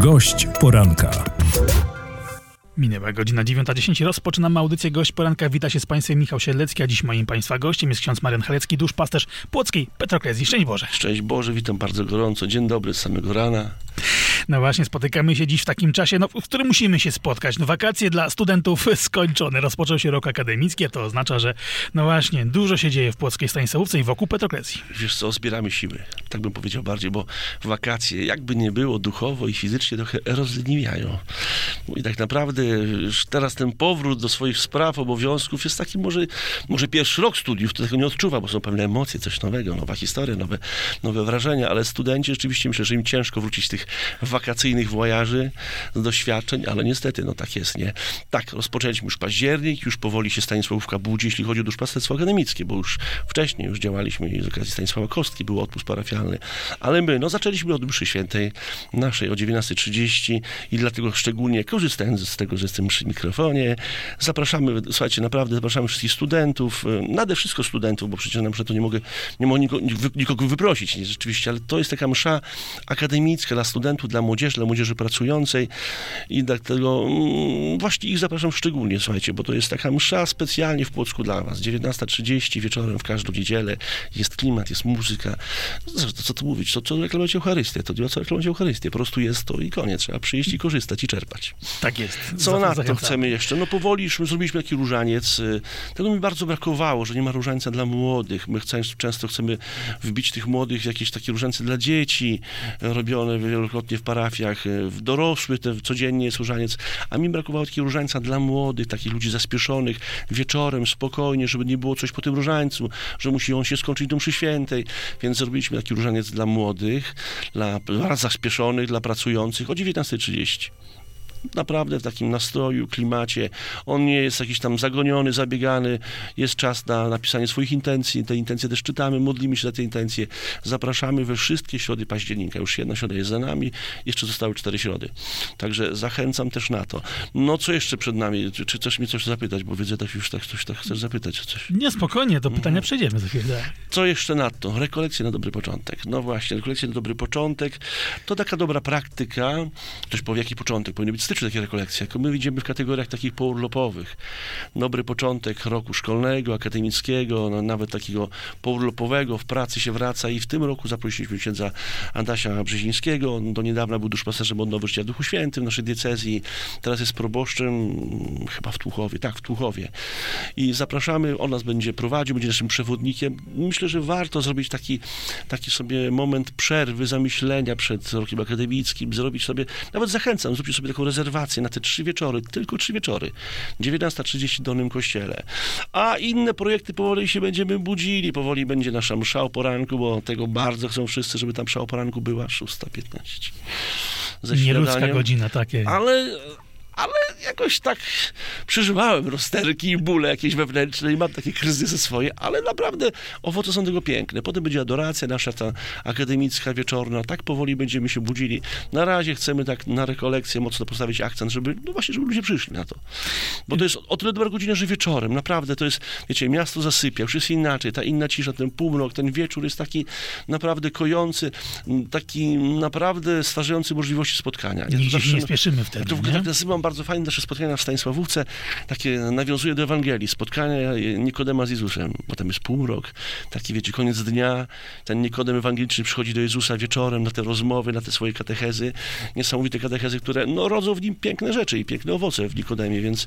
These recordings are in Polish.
Gość poranka. Minęła godzina 9:10. Rozpoczynamy audycję Gość Poranka. Wita się z Państwem Michał Siedlecki, a dziś moim Państwa gościem jest ksiądz Marian Halecki, duszpasterz płockiej Petroklezji. Szczęść Boże. Szczęść Boże, witam bardzo gorąco. Dzień dobry z samego rana. No właśnie, spotykamy się dziś w takim czasie, w którym musimy się spotkać. Wakacje dla studentów skończone. Rozpoczął się rok akademicki, a to oznacza, że właśnie dużo się dzieje w płockiej Stanisławówce i wokół Petroklezji. Wiesz co, zbieramy siły. Tak bym powiedział bardziej, bo wakacje, jakby nie było, duchowo i fizycznie trochę rozleniwiają. I tak naprawdę teraz ten powrót do swoich spraw, obowiązków jest taki może pierwszy rok studiów, to tego nie odczuwa, bo są pewne emocje, coś nowego, nowa historia, nowe wrażenia, ale studenci rzeczywiście myślę, że im ciężko wrócić z tych wakacyjnych wojaży, z doświadczeń, ale niestety, tak jest, nie? Tak, rozpoczęliśmy już październik, już powoli się Stanisławówka budzi, jeśli chodzi o duszpasterstwo akademickie, bo już wcześniej działaliśmy z okazji Stanisława Kostki, był odpust parafialny, ale my, zaczęliśmy od mszy świętej naszej o 19:30 i dlatego szczególnie korzystając z tego, że jestem przy mikrofonie, zapraszamy, słuchajcie, naprawdę zapraszamy wszystkich studentów, nade wszystko studentów, bo przecież na mszę to nie mogę nikogo wyprosić, nie, rzeczywiście, ale to jest taka msza akademicka dla studentów, dla młodzieży pracującej i dlatego właśnie ich zapraszam szczególnie, słuchajcie, bo to jest taka msza specjalnie w Płocku dla was. 19:30 wieczorem w każdą niedzielę jest klimat, jest muzyka. Co tu mówić? Co reklamować Eucharystię? To nie ma co reklamować Eucharystię. Po prostu jest to i koniec. Trzeba przyjść i korzystać i czerpać. Tak jest. Co na to chcemy jeszcze? Powoli już zrobiliśmy taki różaniec. Tego mi bardzo brakowało, że nie ma różańca dla młodych. My często chcemy wbić tych młodych jakieś takie różańce dla dzieci, robione wielokrotnie w parafiach, w dorosłych, codziennie jest różaniec, a mi brakowało takiego różańca dla młodych, takich ludzi zaspieszonych, wieczorem, spokojnie, żeby nie było coś po tym różańcu, że musi on się skończyć do mszy świętej, więc zrobiliśmy taki różaniec dla młodych, dla zaspieszonych, dla pracujących o 19:30. Naprawdę w takim nastroju, klimacie. On nie jest jakiś tam zagoniony, zabiegany. Jest czas na napisanie swoich intencji. Te intencje też czytamy, modlimy się za te intencje. Zapraszamy we wszystkie środy października. Już jedna środa jest za nami. Jeszcze zostały 4 środy. Także zachęcam też na to. Co jeszcze przed nami? Czy chcesz mnie coś zapytać? Bo widzę, tak już coś chcesz zapytać. Coś. Nie, spokojnie, do pytania przejdziemy za chwilę. Co jeszcze na to? Rekolekcje na dobry początek. No właśnie, rekolekcje na dobry początek. To taka dobra praktyka. Ktoś powie, jaki początek? Powinien być styczeń takie rekolekcje. My widzimy w kategoriach takich pourlopowych. Dobry początek roku szkolnego, akademickiego, nawet takiego pourlopowego, w pracy się wraca i w tym roku zaprosiliśmy księdza Adasia Brzezińskiego. On do niedawna był duszpasterzem odnowy życia w Duchu Świętym w naszej diecezji. Teraz jest proboszczem chyba w Tłuchowie. Tak, w Tłuchowie. I zapraszamy, on nas będzie prowadził, będzie naszym przewodnikiem. Myślę, że warto zrobić taki sobie moment przerwy, zamyślenia przed rokiem akademickim, zrobić sobie, nawet zachęcam, zróbcie sobie taką rezerwację na te 3 wieczory, tylko 3 wieczory. 19:30 w Dolnym Kościele. A inne projekty powoli się będziemy budzili, powoli będzie nasza msza o poranku, bo tego bardzo chcą wszyscy, żeby ta msza o poranku była 6:15. Nieludzka godzina, takie. Ale jakoś tak przeżywałem rozterki i bóle jakieś wewnętrzne i mam takie kryzysy swoje, ale naprawdę owoce są tego piękne. Potem będzie adoracja nasza, ta akademicka, wieczorna. Tak powoli będziemy się budzili. Na razie chcemy tak na rekolekcję mocno postawić akcent, żeby ludzie przyszli na to. Bo to jest o tyle dobra godzina, że wieczorem. Naprawdę to jest, wiecie, miasto zasypia, już jest inaczej. Ta inna cisza, ten półmrok, ten wieczór jest taki naprawdę kojący, taki naprawdę stwarzający możliwości spotkania. Nigdzie się nie spieszymy wtedy, to w ogóle tak nazywam bardzo fajne nasze spotkania w Stanisławówce, takie nawiązuje do Ewangelii, spotkania Nikodema z Jezusem, bo tam jest półmrok, taki wiecie, koniec dnia, ten Nikodem ewangeliczny przychodzi do Jezusa wieczorem na te rozmowy, na te swoje katechezy, niesamowite katechezy, które rodzą w nim piękne rzeczy i piękne owoce w Nikodemie, więc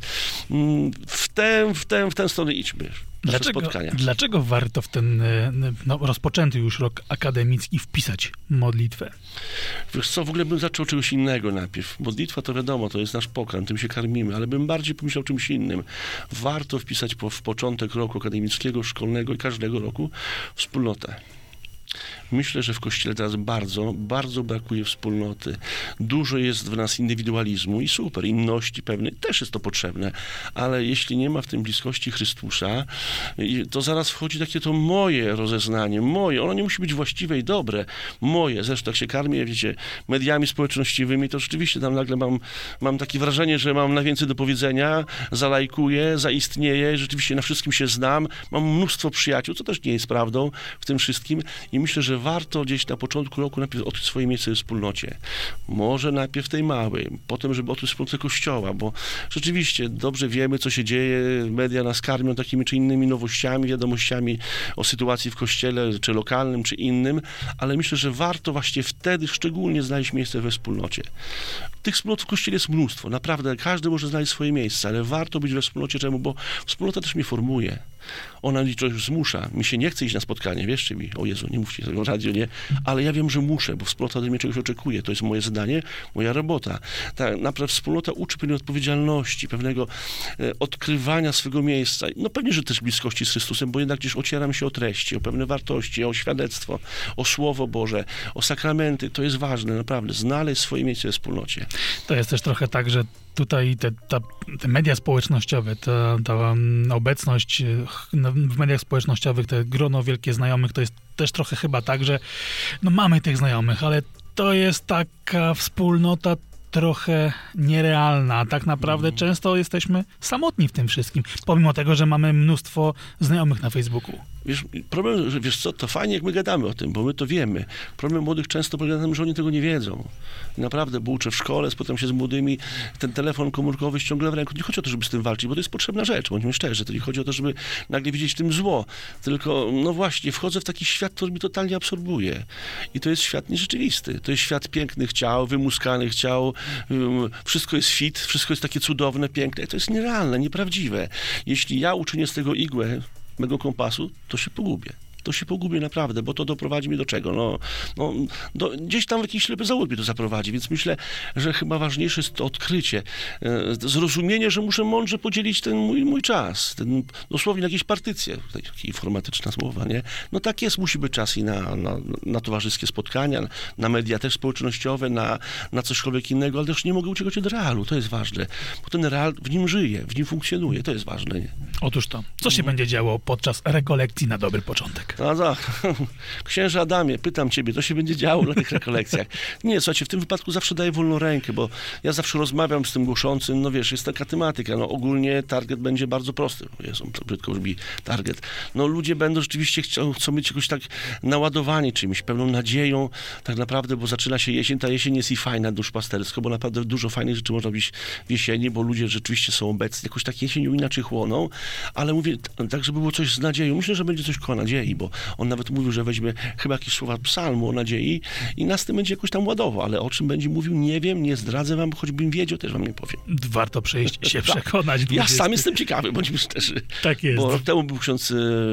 w tę stronę idźmy. Dlaczego warto w ten rozpoczęty już rok akademicki wpisać modlitwę? Wiesz co, w ogóle bym zaczął czegoś innego najpierw. Modlitwa to wiadomo, to jest nasz pokarm, tym się karmimy, ale bym bardziej pomyślał o czymś innym. Warto wpisać w początek roku akademickiego, szkolnego i każdego roku wspólnotę. Myślę, że w Kościele teraz bardzo, bardzo brakuje wspólnoty. Dużo jest w nas indywidualizmu i super, inności pewnej, też jest to potrzebne, ale jeśli nie ma w tym bliskości Chrystusa, to zaraz wchodzi takie to moje rozeznanie, ono nie musi być właściwe i dobre, moje. Zresztą jak się karmię, wiecie, mediami społecznościowymi, to rzeczywiście tam nagle mam takie wrażenie, że mam najwięcej do powiedzenia, zalajkuję, zaistnieję, rzeczywiście na wszystkim się znam, mam mnóstwo przyjaciół, co też nie jest prawdą w tym wszystkim i myślę, że warto gdzieś na początku roku najpierw odkryć swoje miejsce w wspólnocie. Może najpierw tej małej, potem, żeby odkryć wspólnotę Kościoła, bo rzeczywiście dobrze wiemy, co się dzieje, media nas karmią takimi czy innymi nowościami, wiadomościami o sytuacji w Kościele, czy lokalnym, czy innym, ale myślę, że warto właśnie wtedy szczególnie znaleźć miejsce we wspólnocie. Tych wspólnot w Kościele jest mnóstwo, naprawdę, każdy może znaleźć swoje miejsce, ale warto być we wspólnocie. Czemu? Bo wspólnota też mnie formuje. Ona mnie trochę zmusza. Mi się nie chce iść na spotkanie, wierzcie mi. O Jezu, nie mówcie tego radio, nie. Ale ja wiem, że muszę, bo wspólnota ode mnie czegoś oczekuje. To jest moje zadanie, moja robota. Tak naprawdę wspólnota uczy pewnej odpowiedzialności, pewnego odkrywania swego miejsca. No pewnie, że też bliskości z Chrystusem, bo jednak gdzieś ocieram się o treści, o pewne wartości, o świadectwo, o Słowo Boże, o sakramenty. To jest ważne, naprawdę. Znaleźć swoje miejsce w wspólnocie. To jest też trochę tak, że tutaj te media społecznościowe, ta obecność w mediach społecznościowych, te grono wielkie znajomych, to jest też trochę chyba tak, że no mamy tych znajomych, ale to jest taka wspólnota trochę nierealna. Tak naprawdę często jesteśmy samotni w tym wszystkim, pomimo tego, że mamy mnóstwo znajomych na Facebooku. Wiesz, problem, że wiesz co, to fajnie jak my gadamy o tym, bo my to wiemy. Problem młodych często polega na tym, że oni tego nie wiedzą. I naprawdę, bo uczę w szkole, spotkam się z młodymi, ten telefon komórkowy ściągle w ręku. Nie chodzi o to, żeby z tym walczyć, bo to jest potrzebna rzecz, bądźmy szczerzy. To nie chodzi o to, żeby nagle widzieć w tym zło. Tylko, no właśnie, wchodzę w taki świat, który mi totalnie absorbuje. I to jest świat nierzeczywisty. To jest świat pięknych ciał, wymuskanych ciał. Wszystko jest fit, wszystko jest takie cudowne, piękne. To jest nierealne, nieprawdziwe. Jeśli ja uczynię z tego igłę mego kompasu, to się pogubię. To się pogubię naprawdę, bo to doprowadzi mnie do czego? Gdzieś tam w jakiś ślepy załóg mnie to zaprowadzi, więc myślę, że chyba ważniejsze jest to odkrycie, zrozumienie, że muszę mądrze podzielić ten mój czas, dosłownie na jakieś partycje, takie informatyczne słowa, nie? No tak jest, musi być czas i na towarzyskie spotkania, na media też społecznościowe, na cośkolwiek innego, ale też nie mogę uciekać od realu, to jest ważne, bo ten real w nim żyje, w nim funkcjonuje, to jest ważne, nie? Otóż to. Co się będzie działo podczas rekolekcji na dobry początek? No tak. Księże Adamie, pytam ciebie, to się będzie działo na tych rekolekcjach. Nie, słuchajcie, w tym wypadku zawsze daję wolną rękę, bo ja zawsze rozmawiam z tym głoszącym, no wiesz, jest taka tematyka, no ogólnie target będzie bardzo prosty. Jezu, to brzydko brzmi target. No ludzie będą rzeczywiście chcą być jakoś tak naładowani czymś, pełną nadzieją, tak naprawdę, bo zaczyna się jesień, ta jesień jest i fajna duszpastersko, bo naprawdę dużo fajnych rzeczy można robić w jesieni, bo ludzie rzeczywiście są obecni, jakoś tak jesienią inaczej chłoną, ale mówię, tak żeby było coś z nadzieją. Myślę, że będzie coś koło nadziei, bo on nawet mówił, że weźmie chyba jakieś słowa psalmu o nadziei i nas tym będzie jakoś tam ładował, ale o czym będzie mówił, nie wiem, nie zdradzę wam, choćbym wiedział, też wam nie powiem. Warto przejść się przekonać. Ja sam jestem ciekawy, bądźmy szczerzy. Tak jest. Bo rok temu był ksiądz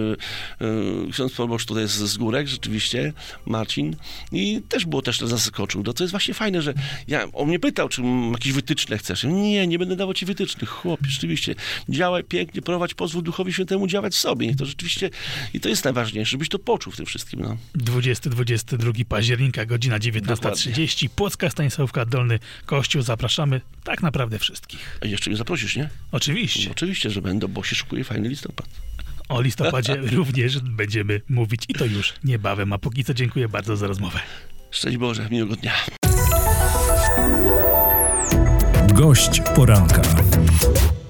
proboszcz tutaj z Górek, rzeczywiście, Marcin, i też nas zaskoczył. No to jest właśnie fajne, że on mnie pytał, czy jakieś wytyczne chcesz. Nie będę dawał ci wytycznych. Chłopie, rzeczywiście, działaj pięknie, prowadź, pozwól Duchowi Świętemu działać w sobie. I to rzeczywiście, i to jest najważniejsze, żebyś to poczuł w tym wszystkim. No. 20-22 października, godzina 19:30, Płocka Stanisławówka, Dolny Kościół. Zapraszamy tak naprawdę wszystkich. A jeszcze mnie zaprosisz, nie? Oczywiście. No, oczywiście, że będę, bo się szykuje fajny listopad. O listopadzie również będziemy mówić i to już niebawem. A póki co dziękuję bardzo za rozmowę. Szczęść Boże, miłego dnia. Gość poranka.